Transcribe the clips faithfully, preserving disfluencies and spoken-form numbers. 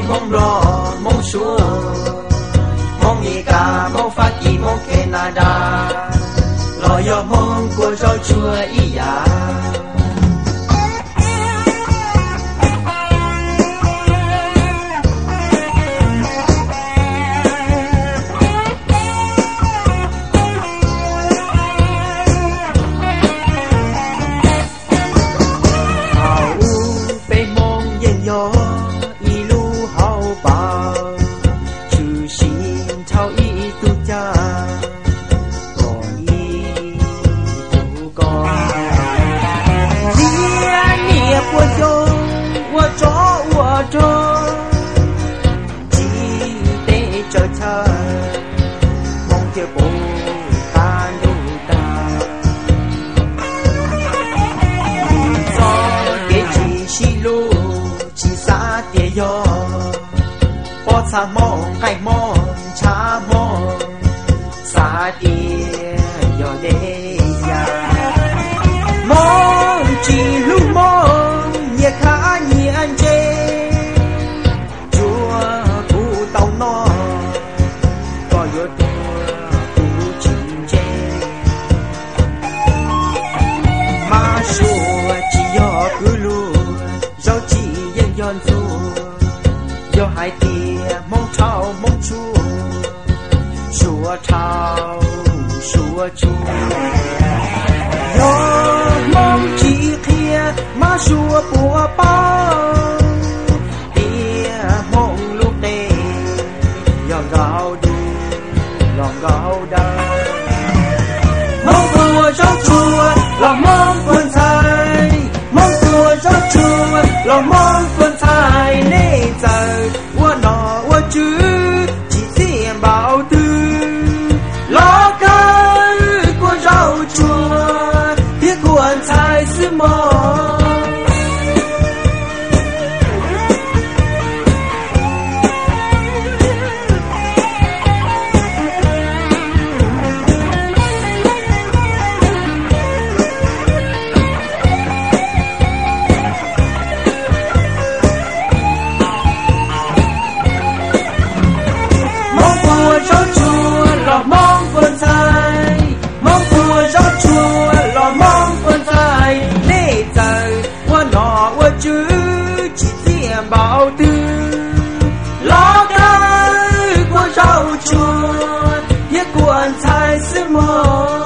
mong rò mong xua mong gì cả mong phát kỳ mong Canada lo yo mong của rau chua ý ya sa mong kai mong cha mong sa địa yo de ya mong chi lu mong nhẹ khá nhẹ anh chê chúa cụ tàu no có yo tua cụ chim chê ma sủa chỉ yo cứ lu dấu chỉ yên yon du yo hai tia mong trao mong chúa chúa trao chúa chúa yo mong chỉ kia mà chúa bùa bao tia mong lúc đây yo gạo đu lòng gạo đau mong bùa cho chúa lòng mong quân thái mong bùa cho chúa lòng mong quân thái nê giờ我拿我主几件宝珠，老干过绕桌，别管才是梦。bảo tư lo cái của rau chua nhất cuộn thái sứ mơ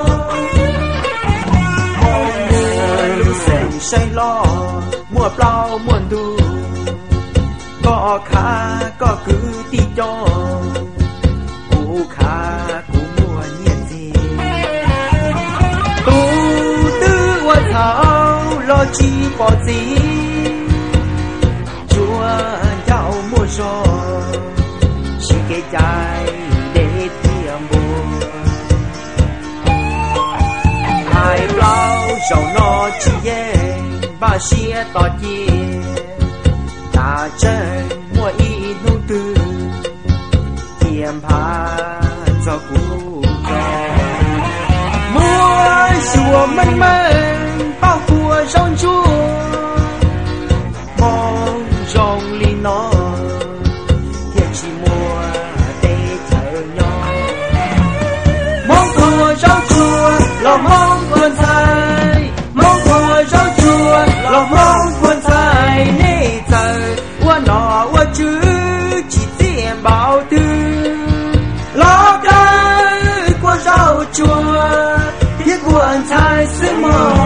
mong mưa lưu sền say lo mùa bao muôn thu có khá có cứ đi cho cụ khá cụ mùa nhiên gì tu tư qua thảo lo chi bỏ gì dạo mùa gió chỉ cái trái để tiêm buồn hai bao dầu nó chỉ ye ba xia to chia ta chân mùa y nu tư tiêm phá cho cũ mùa sủa mênh mênh bao của rong chúa mong rong li nó thiệt chỉ mùa để chờ nhau mong của rau chua lòng mong quân thái mong của rau chua lòng mong quân thái nê giờ qua nọ qua chứ chỉ tiền bảo tư lo cái của rau chua thiết quân thái sứ mơ